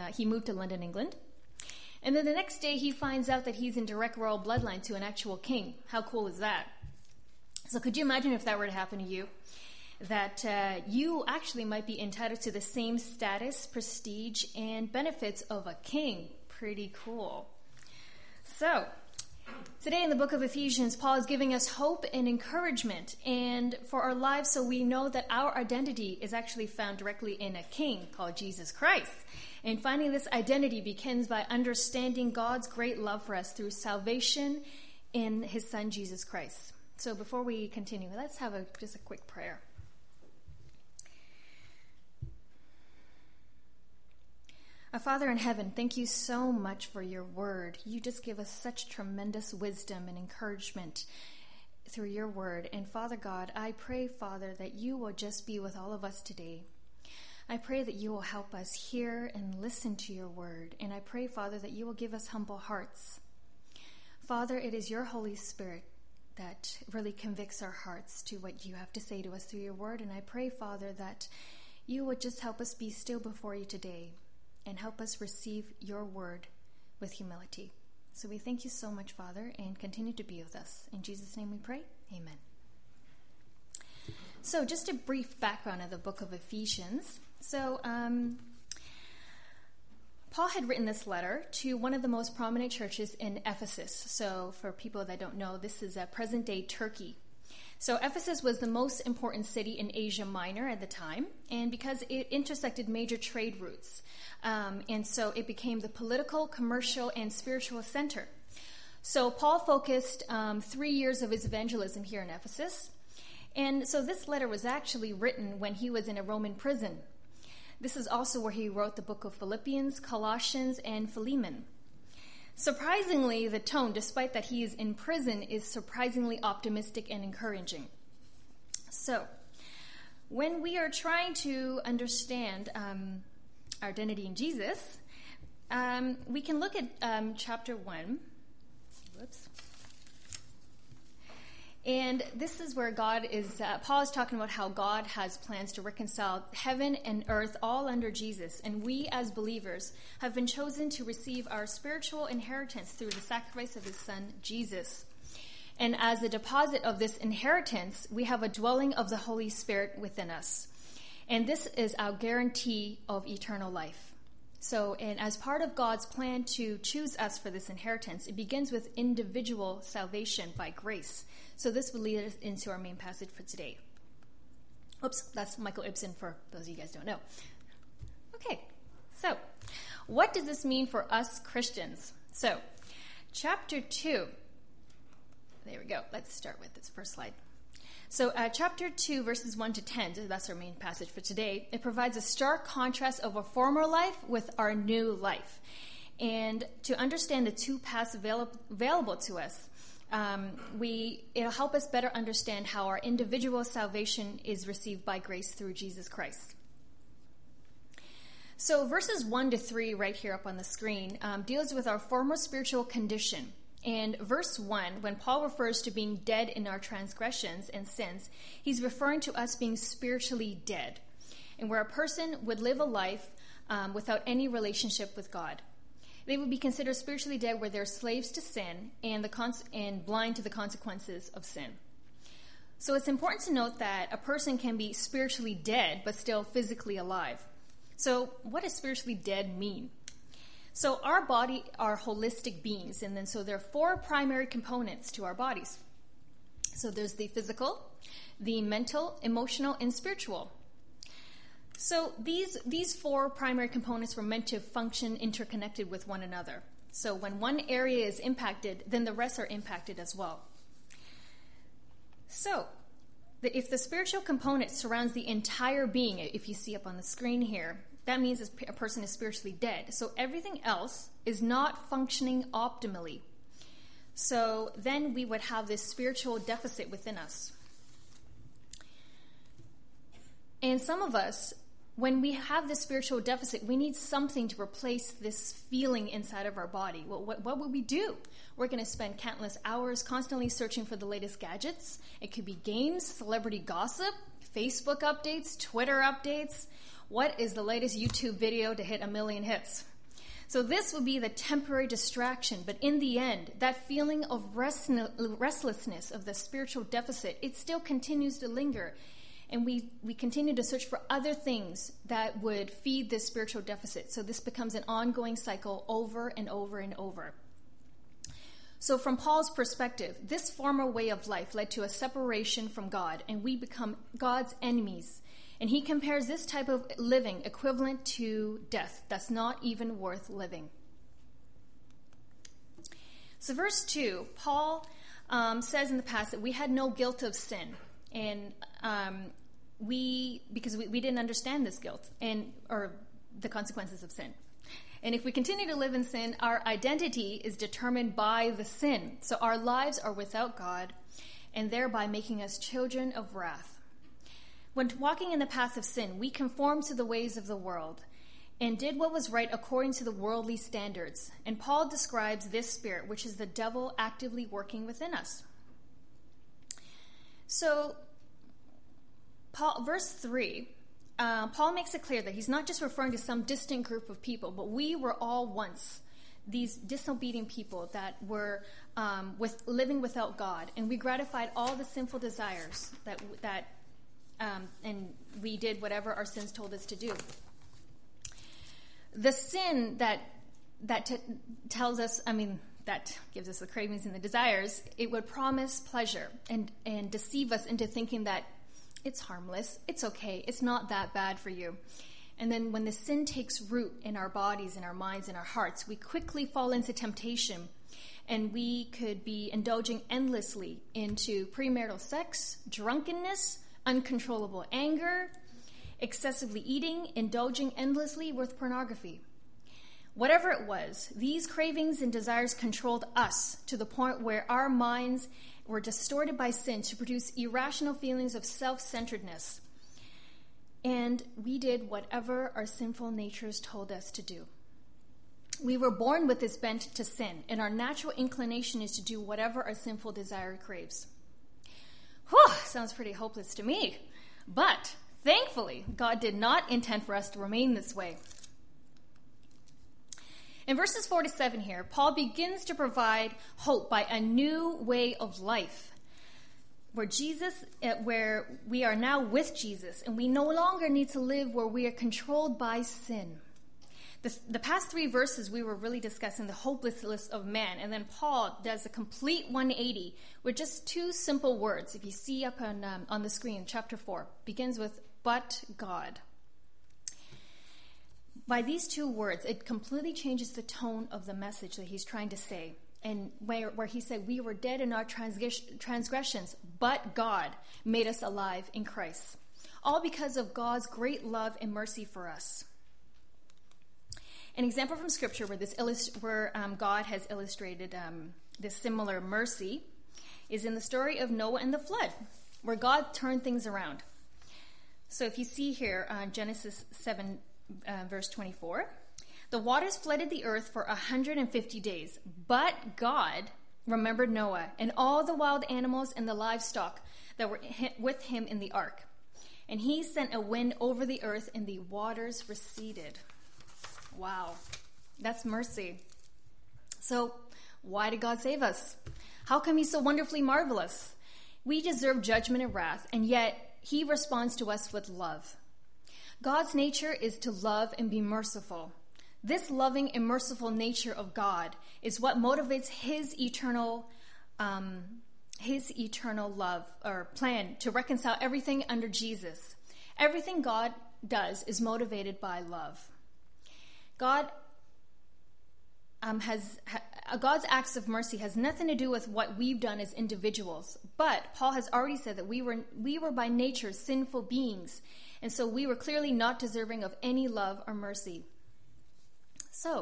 he moved to London, England. And then the next day he finds out that he's in direct royal bloodline to an actual king. How cool is that? So could you imagine if that were to happen to you? That you actually might be entitled to the same status, prestige, and benefits of a king. Pretty cool. So, today in the book of Ephesians, Paul is giving us hope and encouragement and for our lives, so we know that our identity is actually found directly in a king called Jesus Christ. And finding this identity begins by understanding God's great love for us through salvation in his son Jesus Christ. So before we continue, let's have just a quick prayer. Our Father in heaven, thank you so much for your word. You just give us such tremendous wisdom and encouragement through your word. And Father God, I pray, Father, that you will just be with all of us today. I pray that you will help us hear and listen to your word. And I pray, Father, that you will give us humble hearts. Father, it is your Holy Spirit that really convicts our hearts to what you have to say to us through your word. And I pray, Father, that you would just help us be still before you today and help us receive your word with humility. So we thank you so much, Father, and continue to be with us. In Jesus' name we pray. Amen. So just a brief background of the book of Ephesians. So Paul had written this letter to one of the most prominent churches in Ephesus. So for people that don't know, this is present-day Turkey. So Ephesus was the most important city in Asia Minor at the time, and because it intersected major trade routes. And so it became the political, commercial, and spiritual center. So Paul focused 3 years of his evangelism here in Ephesus. And so this letter was actually written when he was in a Roman prison. This is also where he wrote the book of Philippians, Colossians, and Philemon. Surprisingly, the tone, despite that he is in prison, is surprisingly optimistic and encouraging. So, when we are trying to understand our identity in Jesus, we can look at chapter 1. Whoops. And this is where Paul is talking about how God has plans to reconcile heaven and earth all under Jesus. And we as believers have been chosen to receive our spiritual inheritance through the sacrifice of his son, Jesus. And as a deposit of this inheritance, we have a dwelling of the Holy Spirit within us. And this is our guarantee of eternal life. So, and as part of God's plan to choose us for this inheritance, it begins with individual salvation by grace. So this will lead us into our main passage for today. Oops, that's Michael Ibsen for those of you guys who don't know. Okay, so what does this mean for us Christians? So, chapter 2. There we go. Let's start with this first slide. So chapter 2, verses 1 to 10, that's our main passage for today. It provides a stark contrast of our former life with our new life. And to understand the two paths available to us, it'll help us better understand how our individual salvation is received by grace through Jesus Christ. So verses 1 to 3 right here up on the screen deals with our former spiritual condition. And verse 1, when Paul refers to being dead in our transgressions and sins, he's referring to us being spiritually dead, and where a person would live a life without any relationship with God. They would be considered spiritually dead where they're slaves to sin and blind to the consequences of sin. So it's important to note that a person can be spiritually dead but still physically alive. So what does spiritually dead mean? So our body are holistic beings, and then so there are 4 primary components to our bodies. So there's the physical, the mental, emotional, and spiritual. So these 4 primary components were meant to function interconnected with one another. So when one area is impacted, then the rest are impacted as well. So if the spiritual component surrounds the entire being, if you see up on the screen here, that means a person is spiritually dead. So everything else is not functioning optimally. So then we would have this spiritual deficit within us. And some of us, when we have this spiritual deficit, we need something to replace this feeling inside of our body. Well, what would we do? We're going to spend countless hours constantly searching for the latest gadgets. It could be games, celebrity gossip, Facebook updates, Twitter updates. What is the latest YouTube video to hit 1 million hits? So this would be the temporary distraction, but in the end, that feeling of restlessness of the spiritual deficit, it still continues to linger. And we continue to search for other things that would feed this spiritual deficit. So this becomes an ongoing cycle over and over and over. So from Paul's perspective, this former way of life led to a separation from God, and we become God's enemies. And he compares this type of living equivalent to death. That's not even worth living. So verse 2, Paul says in the past that we had no guilt of sin. And because we didn't understand this guilt or the consequences of sin. And if we continue to live in sin, our identity is determined by the sin. So our lives are without God, and thereby making us children of wrath. When walking in the path of sin, we conformed to the ways of the world and did what was right according to the worldly standards. And Paul describes this spirit, which is the devil actively working within us. So, verse 3, Paul makes it clear that he's not just referring to some distant group of people, but we were all once these disobedient people that were living without God, and we gratified all the sinful desires and we did whatever our sins told us to do. The sin that tells us, that gives us the cravings and the desires, it would promise pleasure and deceive us into thinking that it's harmless, it's okay, it's not that bad for you. And then when the sin takes root in our bodies, in our minds, in our hearts, we quickly fall into temptation, and we could be indulging endlessly into premarital sex, drunkenness, uncontrollable anger, excessively eating, indulging endlessly with pornography. Whatever it was, these cravings and desires controlled us to the point where our minds were distorted by sin to produce irrational feelings of self-centeredness. And we did whatever our sinful natures told us to do. We were born with this bent to sin, and our natural inclination is to do whatever our sinful desire craves. Whew, sounds pretty hopeless to me. But thankfully, God did not intend for us to remain this way. In verses 4 to 7 here, Paul begins to provide hope by a new way of life, where we are now with Jesus, and we no longer need to live where we are controlled by sin. The past 3 verses, we were really discussing the hopelessness of man, and then Paul does a complete 180 with just 2 simple words. If you see up on the screen, chapter 4 begins with, "But God." By these 2 words, it completely changes the tone of the message that he's trying to say. And where he said, we were dead in our transgressions, but God made us alive in Christ. All because of God's great love and mercy for us. An example from Scripture where God has illustrated this similar mercy is in the story of Noah and the flood, where God turned things around. So if you see here, Genesis 7, verse 24, the waters flooded the earth for 150 days, but God remembered Noah and all the wild animals and the livestock that were with him in the ark. And he sent a wind over the earth, and the waters receded. Wow, that's mercy. So why did God save us? How come he's so wonderfully marvelous? We deserve judgment and wrath, and yet he responds to us with love. God's nature is to love and be merciful. This loving and merciful nature of God is what motivates his eternal love or plan to reconcile everything under Jesus. Everything God does is motivated by love. God's acts of mercy has nothing to do with what we've done as individuals. But Paul has already said that we were by nature sinful beings, and so we were clearly not deserving of any love or mercy. So,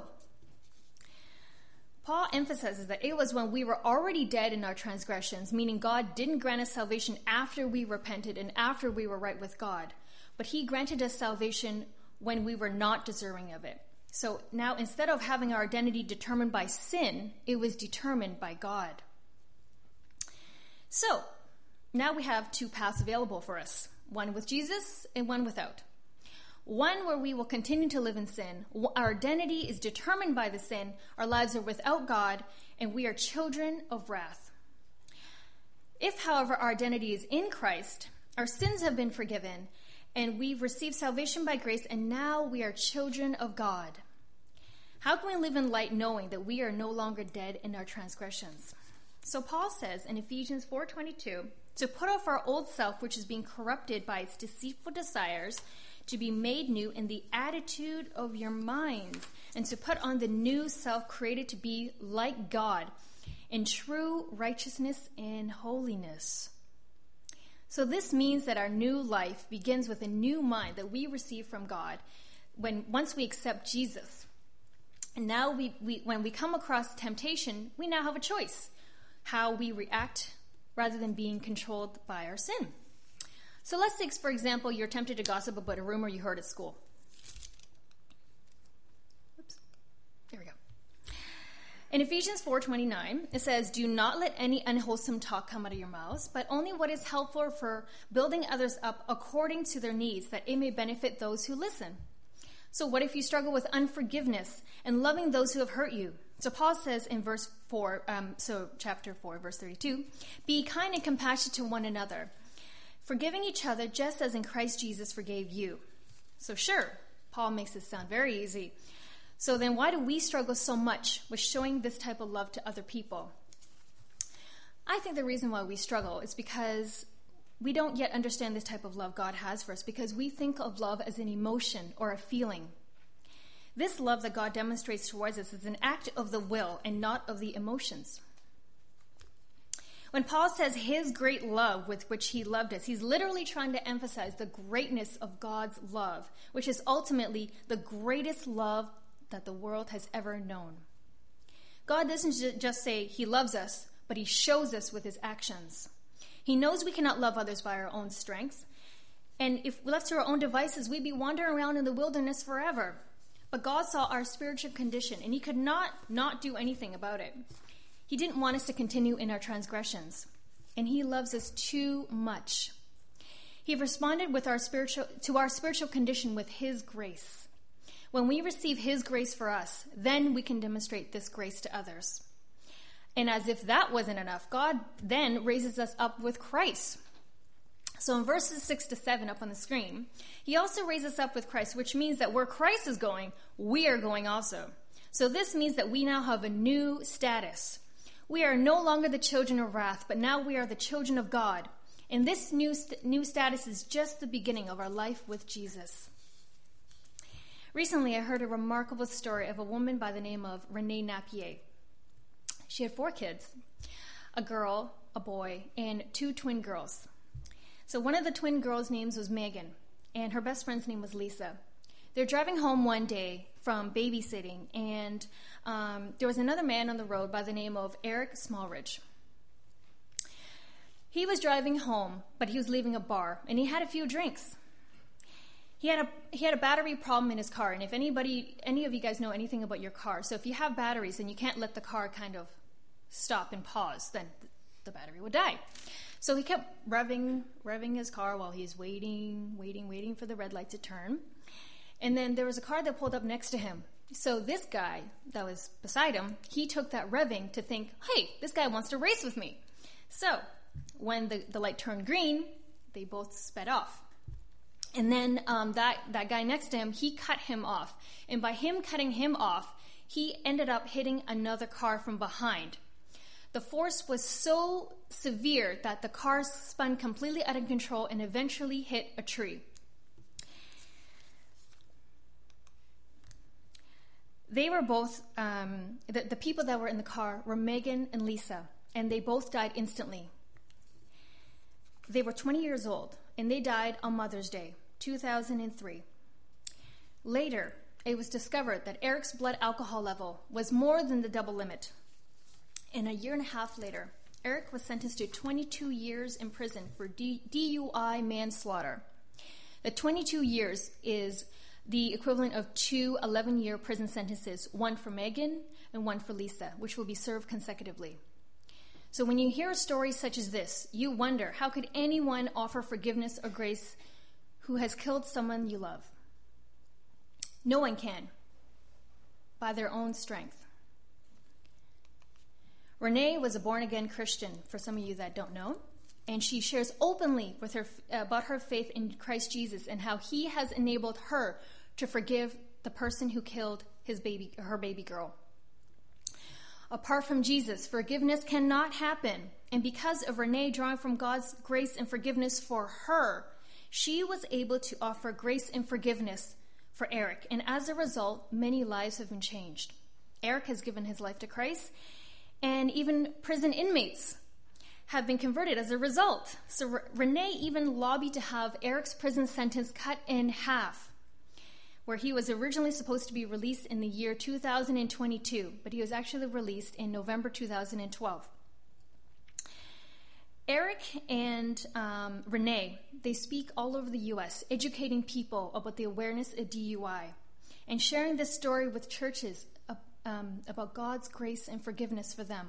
Paul emphasizes that it was when we were already dead in our transgressions, meaning God didn't grant us salvation after we repented and after we were right with God, but he granted us salvation when we were not deserving of it. So now, instead of having our identity determined by sin, it was determined by God. So, now we have 2 paths available for us, one with Jesus and one without. one where we will continue to live in sin. Our identity is determined by the sin. Our lives are without God, and we are children of wrath. If, however, our identity is in Christ, our sins have been forgiven, and we've received salvation by grace, and now we are children of God. How can we live in light knowing that we are no longer dead in our transgressions? So Paul says in Ephesians 4:22, to put off our old self, which is being corrupted by its deceitful desires, to be made new in the attitude of your minds, and to put on the new self created to be like God in true righteousness and holiness. So this means that our new life begins with a new mind that we receive from God once we accept Jesus. And now when we come across temptation, we now have a choice how we react rather than being controlled by our sin. So let's take, for example, you're tempted to gossip about a rumor you heard at school. Oops. There we go. In Ephesians 4:29, it says, do not let any unwholesome talk come out of your mouths, but only what is helpful for building others up according to their needs, that it may benefit those who listen. So what if you struggle with unforgiveness and loving those who have hurt you? So Paul says in verse 4, chapter 4, verse 32, be kind and compassionate to one another, forgiving each other just as in Christ Jesus forgave you. So sure, Paul makes this sound very easy. So then why do we struggle so much with showing this type of love to other people? I think the reason why we struggle is because we don't yet understand this type of love God has for us, because we think of love as an emotion or a feeling. This love that God demonstrates towards us is an act of the will and not of the emotions. When Paul says his great love with which he loved us, he's literally trying to emphasize the greatness of God's love, which is ultimately the greatest love that the world has ever known. God doesn't just say he loves us, but he shows us with his actions. He knows we cannot love others by our own strength, and if left to our own devices, we'd be wandering around in the wilderness forever. But God saw our spiritual condition, and he could not do anything about it. He didn't want us to continue in our transgressions, and he loves us too much. He responded to our spiritual condition with his grace. When we receive his grace for us, then we can demonstrate this grace to others. And as if that wasn't enough, God then raises us up with Christ. So in verses 6-7 up on the screen, he also raises us up with Christ, which means that where Christ is going, we are going also. So this means that we now have a new status. We are no longer the children of wrath, but now we are the children of God. And this new status is just the beginning of our life with Jesus. Recently, I heard a remarkable story of a woman by the name of Renee Napier. She had 4 kids, a girl, a boy, and 2 twin girls. So one of the twin girls' names was Megan, and her best friend's name was Lisa. They're driving home one day from babysitting, and there was another man on the road by the name of Eric Smallridge. He was driving home, but he was leaving a bar, and he had a few drinks. He had a battery problem in his car, and if any of you guys know anything about your car, so if you have batteries and you can't let the car kind of stop and pause, then the battery would die. So he kept revving his car while he's waiting for the red light to turn. And then there was a car that pulled up next to him. So this guy that was beside him, he took that revving to think, hey, this guy wants to race with me. So when the light turned green, they both sped off. And then that guy next to him, he cut him off. And by him cutting him off, he ended up hitting another car from behind. The force was so severe that the car spun completely out of control and eventually hit a tree. They were both, the people that were in the car were Megan and Lisa, and they both died instantly. They were 20 years old, and they died on Mother's Day, 2003. Later, it was discovered that Eric's blood alcohol level was more than the double limit. And a year and a half later, Eric was sentenced to 22 years in prison for DUI manslaughter. The 22 years is the equivalent of 2 11-year prison sentences, one for Megan and one for Lisa, which will be served consecutively. So when you hear a story such as this, you wonder, how could anyone offer forgiveness or grace who has killed someone you love? No one can by their own strength. Renee was a born-again Christian, for some of you that don't know, and she shares openly with her about her faith in Christ Jesus and how he has enabled her to forgive the person who killed her baby girl. Apart from Jesus, forgiveness cannot happen, and because of Renee drawing from God's grace and forgiveness for her, she was able to offer grace and forgiveness for Eric, and as a result, many lives have been changed. Eric has given his life to Christ, and even prison inmates have been converted as a result. So Renee even lobbied to have Eric's prison sentence cut in half, where he was originally supposed to be released in the year 2022, but he was actually released in November 2012. Eric and Renee, they speak all over the U.S., educating people about the awareness of DUI and sharing this story with churches about God's grace and forgiveness for them.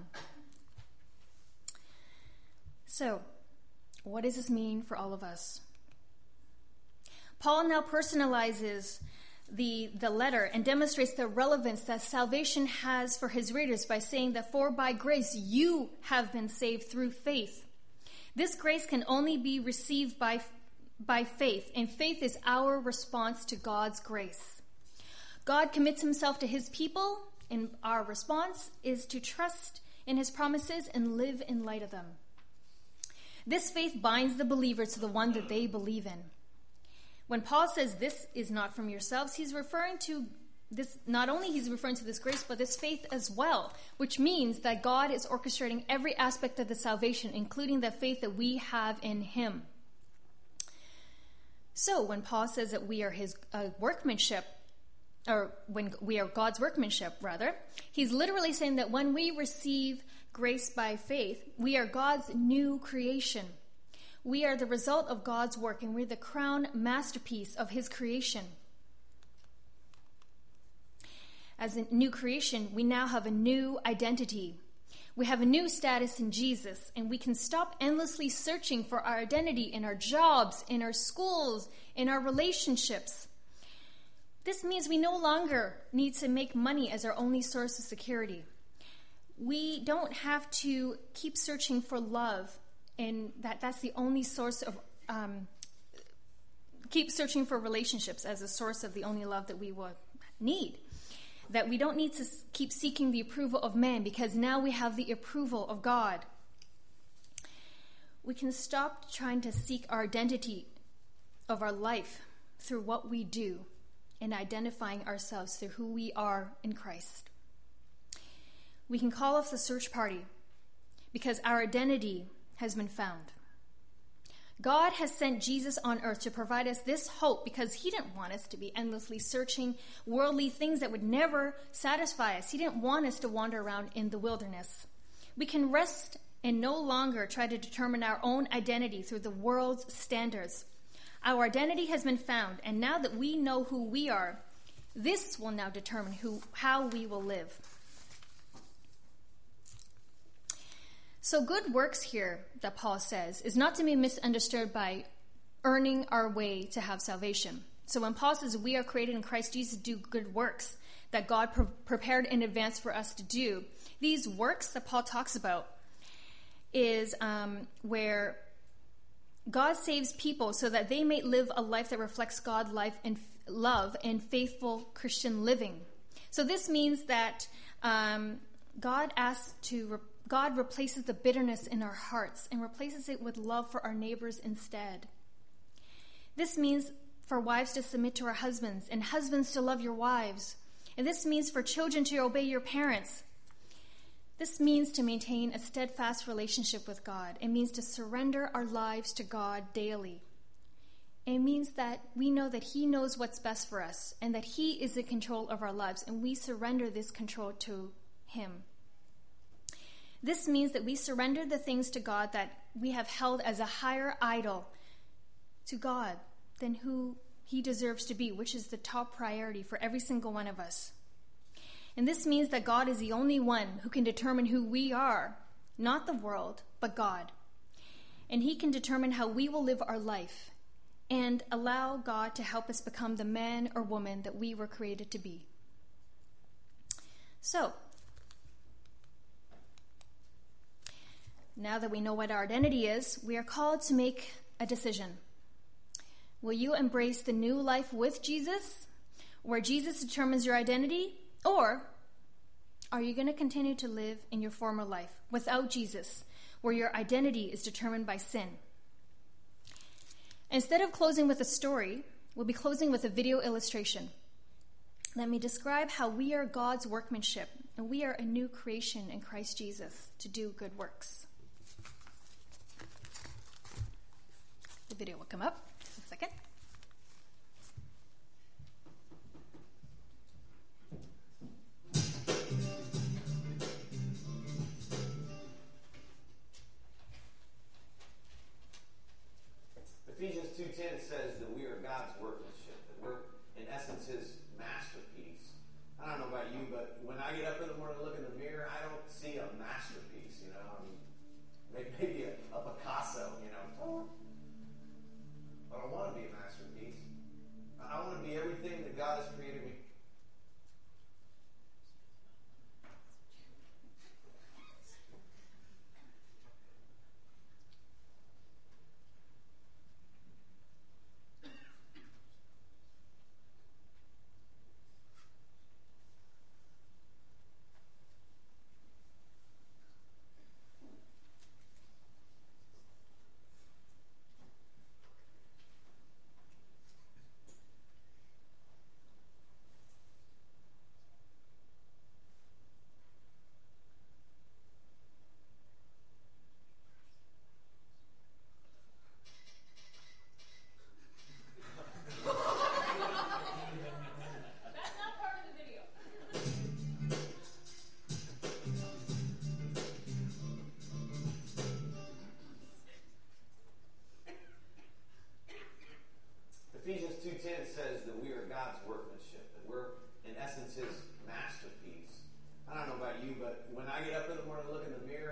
So, what does this mean for all of us? Paul now personalizes the letter and demonstrates the relevance that salvation has for his readers by saying that for by grace you have been saved through faith. This grace can only be received by faith, and faith is our response to God's grace. God commits himself to his people, and our response is to trust in his promises and live in light of them. This faith binds the believer to the one that they believe in. When Paul says this is not from yourselves, he's referring to this, not only he's referring to this grace, but this faith as well, which means that God is orchestrating every aspect of the salvation, including the faith that we have in him. So when Paul says that we are his workmanship, or when we are God's workmanship, rather, he's literally saying that when we receive grace by faith, we are God's new creation. We are the result of God's work, and we're the crown masterpiece of his creation. As a new creation, we now have a new identity. We have a new status in Jesus, and we can stop endlessly searching for our identity in our jobs, in our schools, in our relationships. This means we no longer need to make money as our only source of security. We don't have to keep searching for love, and that's the only source of keep searching for relationships as a source of the only love that we will need. That we don't need to keep seeking the approval of man, because now we have the approval of God. We can stop trying to seek our identity of our life through what we do and identifying ourselves through who we are in Christ. We can call off the search party because our identity has been found. God has sent Jesus on earth to provide us this hope because he didn't want us to be endlessly searching worldly things that would never satisfy us. He didn't want us to wander around in the wilderness. We can rest and no longer try to determine our own identity through the world's standards. Our identity has been found, and now that we know who we are, this will now determine how we will live. So good works here, that Paul says, is not to be misunderstood by earning our way to have salvation. So when Paul says we are created in Christ Jesus to do good works that God prepared in advance for us to do, these works that Paul talks about is where God saves people so that they may live a life that reflects God's life and love and faithful Christian living. So this means that God replaces the bitterness in our hearts and replaces it with love for our neighbors instead. This means for wives to submit to our husbands and husbands to love your wives. And this means for children to obey your parents. This means to maintain a steadfast relationship with God. It means to surrender our lives to God daily. It means that we know that he knows what's best for us and that he is in control of our lives, and we surrender this control to him. This means that we surrender the things to God that we have held as a higher idol to God than who he deserves to be, which is the top priority for every single one of us. And this means that God is the only one who can determine who we are, not the world, but God. And he can determine how we will live our life. and allow God to help us become the man or woman that we were created to be. So, now that we know what our identity is, we are called to make a decision. Will you embrace the new life with Jesus, where Jesus determines your identity, or are you going to continue to live in your former life without Jesus, where your identity is determined by sin? Instead of closing with a story, we'll be closing with a video illustration. Let me describe how we are God's workmanship, and we are a new creation in Christ Jesus to do good works. The video will come up. Just a second. Ephesians 2:10 says that we are God's workmanship, that we're, in essence, His masterpiece. I don't know about you, but when I get up in the morning and look in the mirror, I don't see a masterpiece, you know. I mean, maybe a Picasso, you know. But I want to be a masterpiece. I want to be everything that God has created me. Ephesians 2:10 says that we are God's workmanship, that we're, in essence, His masterpiece. I don't know about you, but when I get up in the morning and look in the mirror,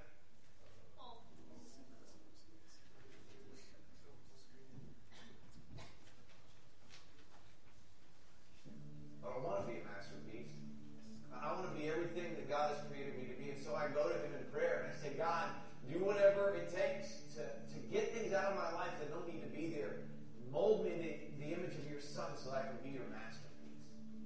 But I want to be a masterpiece. I want to be everything that God has created me to be. And so I go to Him in prayer and I say, God, do whatever it takes to get things out of my life that don't need to be there. Mold me in the image of your Son so that I can be your masterpiece.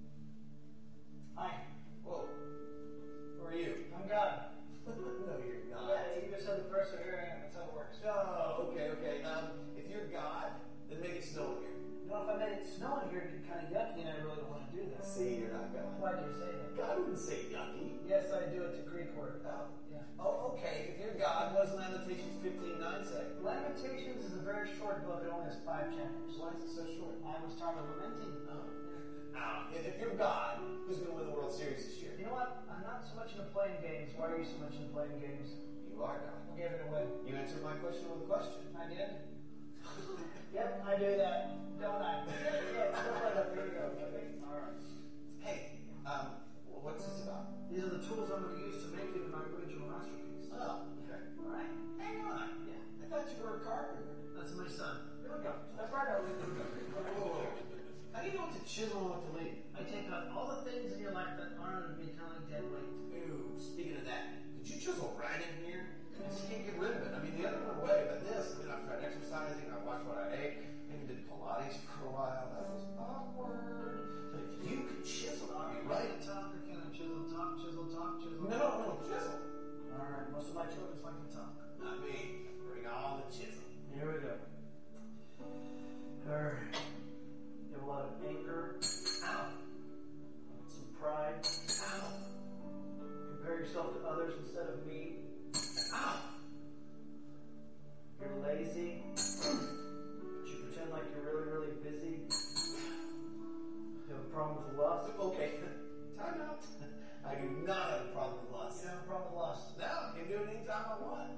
Hi. Whoa. Who are you? I'm God. No, you're not. Yeah, you just said the person, here I am. That's how it works. Oh, okay. If you're God, then make it snow here. You know, if I made it snow in here, it'd be kind of yucky, and I really don't want to do that. See, you're not God. Why do you say that? God wouldn't say yucky. Yes, I do. It's a Greek word. Oh. Yeah. Oh, okay. If you're God, what does Lamentations 15:9 say? Lamentations is a very short book. It only has 5 chapters. Why is it so short? I was tired of lamenting. If you're God, who's going to win the World Series this year? You know what? I'm not so much into playing games. Why are you so much into playing games? You are God. Who gave it away? You answered my question with a question. I did? Yep, I do that. Don't I? Yeah, stuff like that. Here we go. Okay. All right. Hey, what's this about? These are the tools I'm going to use to make it my original masterpiece. Oh, okay. All right. Hang on. Yeah. I thought you were a carpenter. That's my son. Here we go. Step right out. Whoa. How do you know what to chisel and what to leave? I take out all the things in your life that aren't going to be kind of like dead weight. Ooh, speaking of that, did you chisel right in here? I just can't get rid of it. I mean, the other went away, but this, I've tried exercising, I watched what I ate, even did Pilates for a while. That was awkward. But if you could chisel, I'd be right. Talk or can I chisel? Talk, chisel, talk, chisel. No, chisel. All right, most of my children like to talk. Not me. Bring on the chisel. Here we go. All right. You have a lot of anger. Ow. Some pride. Ow. Compare yourself to others instead of me. Ow. You're lazy. But you pretend like you're really, really busy. You have a problem with lust. Okay. Time out. I do not have a problem with lust. You have a problem with lust. No, I can do it anytime I want.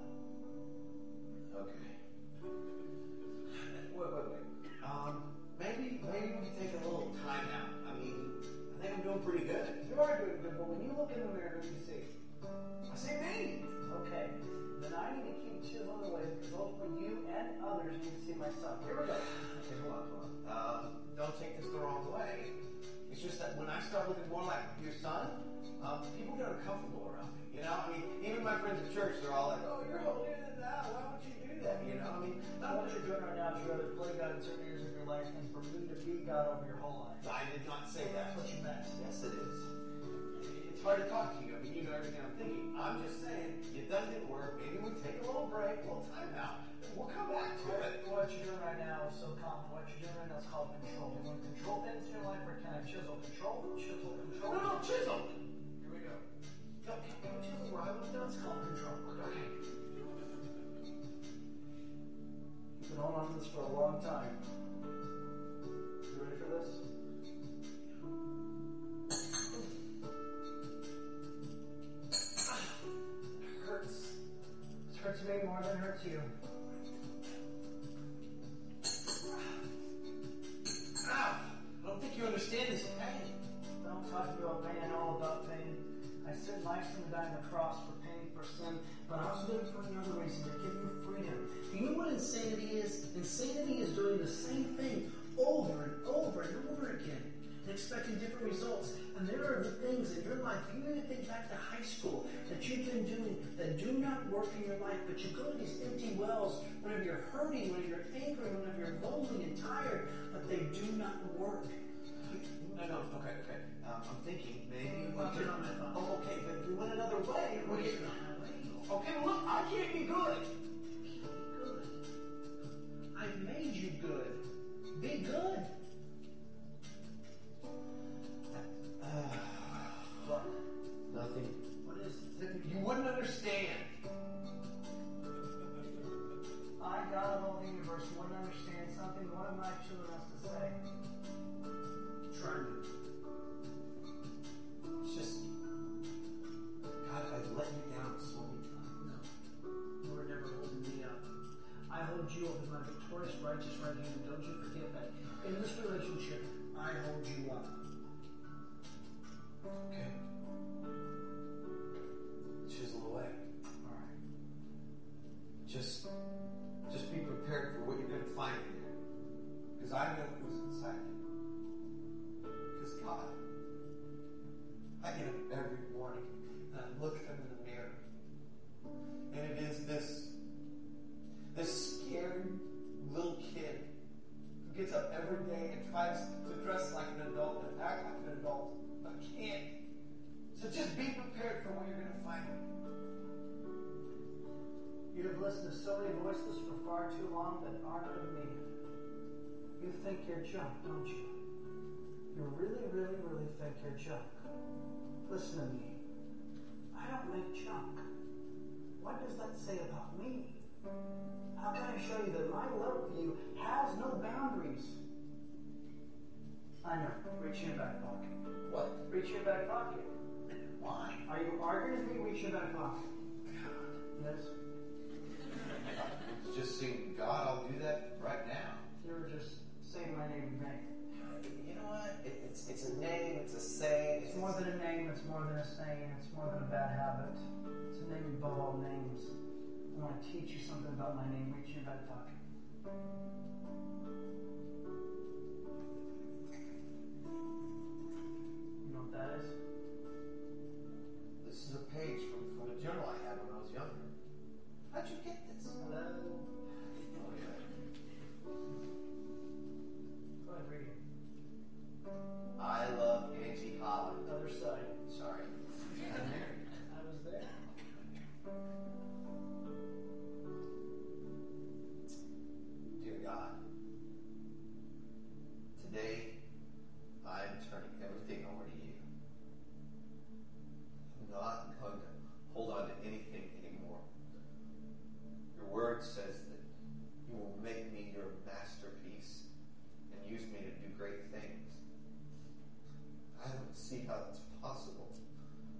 Okay. Wait. Maybe we can take a little time out. I mean, I think I'm doing pretty good. You are doing good, but when you look in the mirror, what do you see? I say me. Okay. Then I need to keep chiseling away because ultimately you and others need to see my son. Here we go. Okay, hold on. Don't take this the wrong way. It's just that when I start looking more like your son, people get uncomfortable around me. You know, I mean, even my friends at church, they're all like, "Oh, you're holier than thou. Why would you do that?" You know, I mean, What you're doing right now is you're rather play God in certain areas of your life and for me to be God over your whole life. I did not say that. That's what you meant. Yes, it is. It's hard to talk to you. I mean, you know everything I'm thinking. I'm just saying, you done didn't work. Maybe we take a little break, a little time out. We'll come back to it. What you're doing right now is so common. What you're doing right now is called control. You want to control things in your life, or can I chisel? Control, chisel, control. No, chisel. Here we go. No, chisel where I was done. It's called control. Okay. You've been holding on to this for a long time. You ready for this? It hurts. This hurts me more than it hurts you. Ow! I don't think you understand this pain. Don't talk about pain. I know all about pain. I sit nice and die on the cross for pain, for sin, but I also did it for another reason, to give you freedom. You know what insanity is? Insanity is doing the same thing over and over and over again and expecting different results. And there are the things in your life, you need to think back to high school, that you've been doing that do not work in your life, but you go to these empty wells whenever you're hurting, whenever you're angry, whenever you're lonely and tired, but they do not work. No, okay. I'm thinking maybe we Well, could... turn on my phone. Oh, okay, but we went another way. What is my way? Okay, well, look, I can't be good. Be good. I've made you good. Be good. What? Nothing. What is it? You wouldn't understand. I, God of all the universe, wouldn't understand something one of my children has to say. Try me. It's just... God, I've let you down so many times. No. You were never holding me up. I hold you up as my victorious, righteous right hand, and don't you forget that. In this relationship, I hold you up. Okay. Chisel away. All right. Just be prepared for what you're going to find in there. Because I know who's inside you. Because God, I get up every morning and I look at him in the mirror. And it is this scared little kid who gets up every day and tries to dress like an adult and act like an adult, but can't. So just be prepared for what you're going to find in there. You have listened to so many voices for far too long that aren't of me. You think you're junk, don't you? You really, really, really think you're junk. Listen to me. I don't make junk. What does that say about me? How can I show you that my love for you has no boundaries? I know. Reach in your back pocket. What? Reach in your back pocket. Why? Are you arguing with me? Reach in your back pocket. Yes? Just saying, God, I'll do that right now. You were just saying my name in vain. You know what? It's a name, it's a saying. It's more than a name, it's more than a saying, it's more than a bad habit. It's a name above all names. I want to teach you something about my name. Reach in your back pocket. You know what that is? This is a page from a journal I had when I was younger. How'd you get this? Hello? Oh, yeah. Go ahead, read it. I love Angie Holland. Other side. Sorry. I'm married. I was there. Dear God, today I'm turning everything over to you. I'm not going to hold on to anything anymore. Your word says that you will make me your masterpiece and use me to do great things. I don't see how that's possible.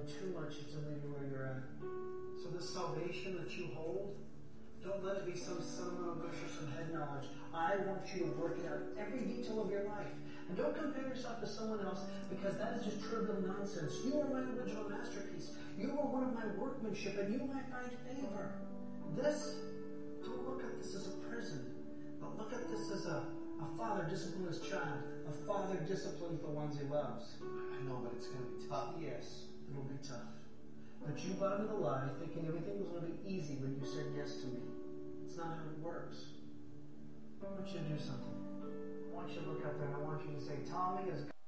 doing too much to leave you where you're at. So this salvation that you hold, don't let it be some sentimental bush or some head knowledge. I want you to work it out every detail of your life. And don't compare yourself to someone else, because that is just trivial nonsense. You are my original masterpiece. You are one of my workmanship, and you might find favor. Don't look at this as a prison, but look at this as a father disciplines his child. A father disciplines the ones he loves. I know, but it's going to be tough. Yes, it'll be tough. But you bought into the lie thinking everything was going to be easy when you said yes to me. It's not how it works. I want you to do something. I want you to look out there and I want you to say, Tommy is God.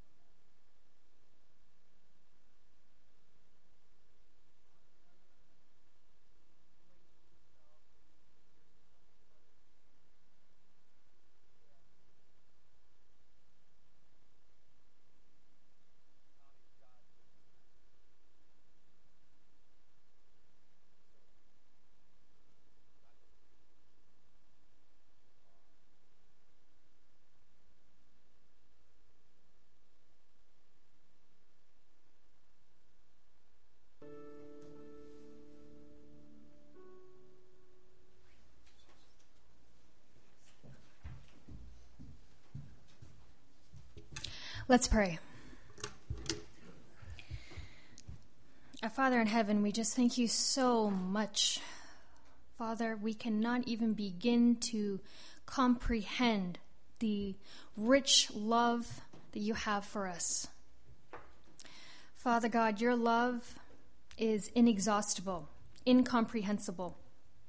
Let's pray. Our Father in heaven, we just thank you so much. Father, we cannot even begin to comprehend the rich love that you have for us. Father God, your love is inexhaustible, incomprehensible.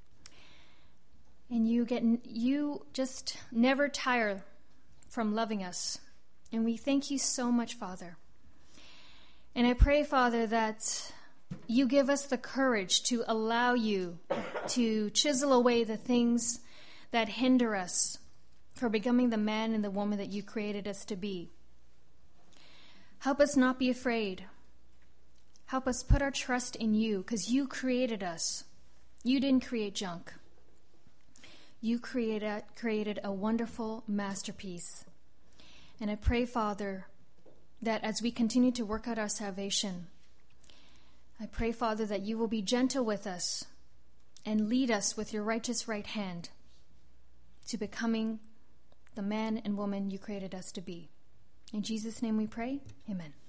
And you just never tire from loving us. And we thank you so much, Father. And I pray, Father, that you give us the courage to allow you to chisel away the things that hinder us for becoming the man and the woman that you created us to be. Help us not be afraid. Help us put our trust in you, because you created us. You didn't create junk. You created a wonderful masterpiece. And I pray, Father, that as we continue to work out our salvation, I pray, Father, that you will be gentle with us and lead us with your righteous right hand to becoming the man and woman you created us to be. In Jesus' name we pray, amen.